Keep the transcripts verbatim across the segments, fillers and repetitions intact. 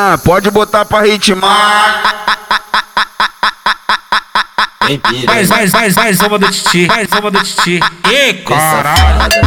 Ah, pode botar pra ritmar. Mais, mais, mais, mais uma do Titi, mais uma do Titi. Ê, caralho.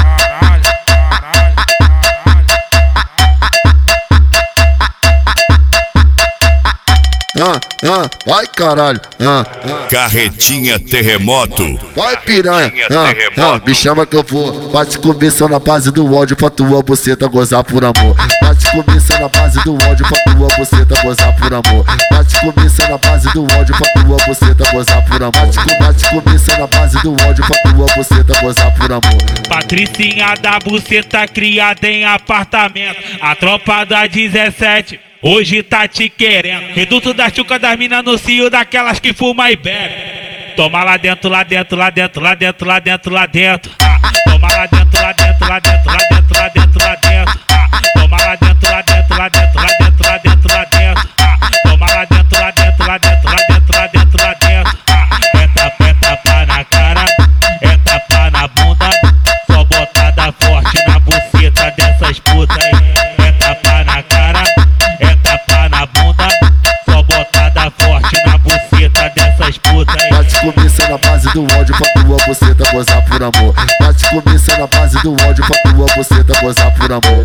Ah, ah, vai caralho, ah, ah. Carretinha Terremoto. Vai piranha, ah, ah, me chama que eu vou. Vai te comer só na base do ódio pra tua buceta gozar por amor. Vai te comer só na base do ódio pra tua buceta gozar por amor. Vai te comer só na base do ódio pra tua buceta gozar por amor. Vai te comer só na base do ódio pra tua buceta gozar por amor. Patricinha da buceta criada em apartamento. A tropa da dezessete hoje tá te querendo. Reduto da chuca das minas no cio, daquelas que fuma e bebe. Toma lá dentro, lá dentro, lá dentro, lá dentro, lá dentro, lá dentro. Toma lá dentro, lá dentro, lá dentro, lá dentro, lá dentro, lá dentro. Toma lá dentro, lá dentro, lá dentro, lá dentro, lá dentro, lá dentro. Toma lá dentro, lá dentro, lá dentro, lá dentro, lá dentro, lá dentro. É tapa, é tapa na cara, é tapa na bunda. Só botada forte na buceta dessas putas aí. É tapa na cara, é tapa na bunda. Só botada forte na buceta dessas putas aí. Vai te comer só na base do ódio pra tua buceta gozar por amor. Vai te comer só na base do ódio pra tua buceta gozar por amor.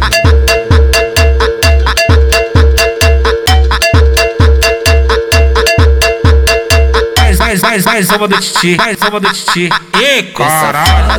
Mais, mais, mais, mais uma do Titi, mais uma do Titi. Ê, caralho.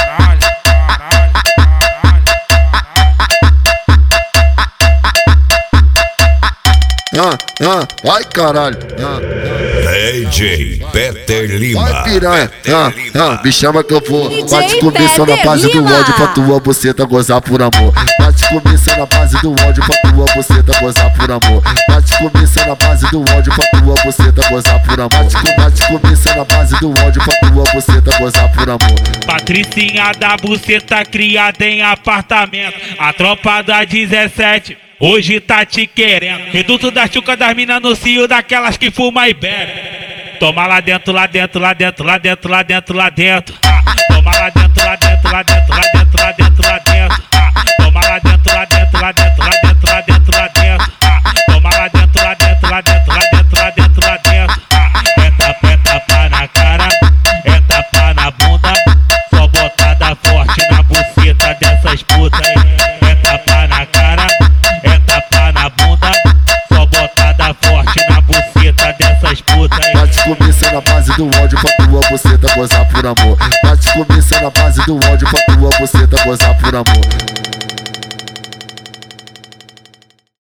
Ah, ah, vai caralho, ah, D J Peter Lima. vai piranha, ah, ah, me chama que eu vou. D J Vai te comer só na base do Peter ódio pra tua buceta gozar por amor. Vai te comer só na base do ódio pra tua buceta gozar por amor. Vai te comer só na base do ódio pra tua buceta gozar por amor. Vai te, vai te comer só na base do ódio pra tua buceta gozar por amor. Patricinha da buceta criada em apartamento. A tropa da dezessete hoje tá te querendo. Reduto da chuca das minas no cio, daquelas que fuma e bebe. Toma lá dentro, lá dentro, lá dentro, lá dentro, lá dentro, lá dentro. Toma lá dentro, lá dentro, lá dentro, lá dentro, lá dentro, lá dentro. Toma lá dentro, lá dentro, lá dentro, lá dentro, lá dentro, lá dentro. Toma lá dentro, lá dentro, lá dentro, lá dentro, lá dentro, lá dentro. É tapa, é tapa na cara, é tapa na bunda. Só botada forte na buceta dessas putas aí. É tapa na cara, é tapa na bunda. Só botada forte na buceta dessas putas aí. Vai te comer só na base do ódio pra tua buceta gozar por amor. Vai te comer só na base do ódio pra tua buceta gozar por amor.